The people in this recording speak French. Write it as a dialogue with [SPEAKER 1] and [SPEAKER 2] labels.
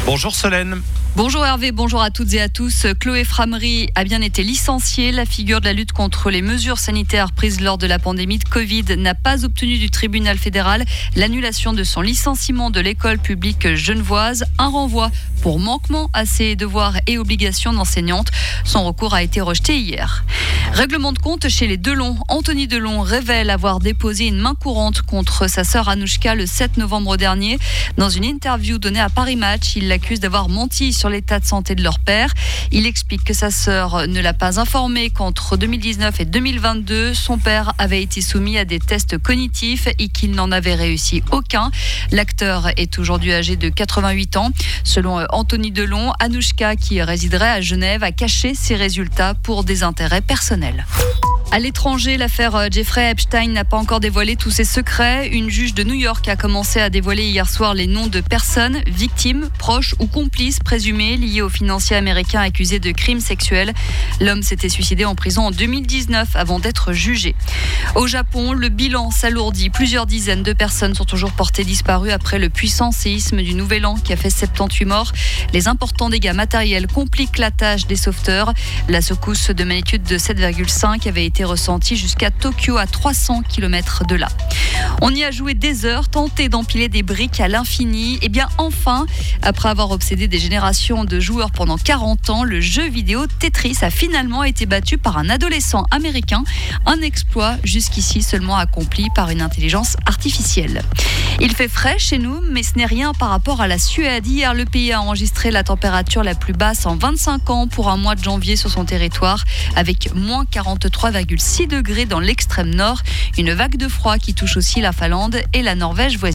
[SPEAKER 1] Bonjour Solène.
[SPEAKER 2] Bonjour Hervé, bonjour à toutes et à tous. Chloé Framery a bien été licenciée. La figure de la lutte contre les mesures sanitaires prises lors de la pandémie de Covid n'a pas obtenu du tribunal fédéral l'annulation de son licenciement de l'école publique genevoise. Un renvoi pour manquement à ses devoirs et obligations d'enseignante. Son recours a été rejeté hier. Règlement de compte chez les Delon. Anthony Delon révèle avoir déposé une main courante contre sa sœur Anouchka le 7 novembre dernier. Dans une interview donnée à Paris Match, il l'accuse d'avoir menti sur l'état de santé de leur père. Il explique que sa sœur ne l'a pas informé qu'entre 2019 et 2022, son père avait été soumis à des tests cognitifs et qu'il n'en avait réussi aucun. L'acteur est aujourd'hui âgé de 88 ans. Selon Anthony Delon, Anouchka, qui résiderait à Genève, a caché ses résultats pour des intérêts personnels. À l'étranger, l'affaire Jeffrey Epstein n'a pas encore dévoilé tous ses secrets. Une juge de New York a commencé à dévoiler hier soir les noms de personnes, victimes, proches ou complices présumés liés au financier américain accusé de crimes sexuels. L'homme s'était suicidé en prison en 2019 avant d'être jugé. Au Japon, le bilan s'alourdit. Plusieurs dizaines de personnes sont toujours portées disparues après le puissant séisme du Nouvel An qui a fait 78 morts. Les importants dégâts matériels compliquent la tâche des sauveteurs. La secousse de magnitude de 7,5 avait été ressenti jusqu'à Tokyo, à 300 km de là. On y a joué des heures, tenté d'empiler des briques à l'infini. Et bien enfin, après avoir obsédé des générations de joueurs pendant 40 ans, le jeu vidéo Tetris a finalement été battu par un adolescent américain. Un exploit jusqu'ici seulement accompli par une intelligence artificielle. Il fait frais chez nous, mais ce n'est rien par rapport à la Suède. Hier, le pays a enregistré la température la plus basse en 25 ans pour un mois de janvier sur son territoire, avec moins 43,6 degrés dans l'extrême nord. Une vague de froid qui touche aussi la Finlande et la Norvège voisine.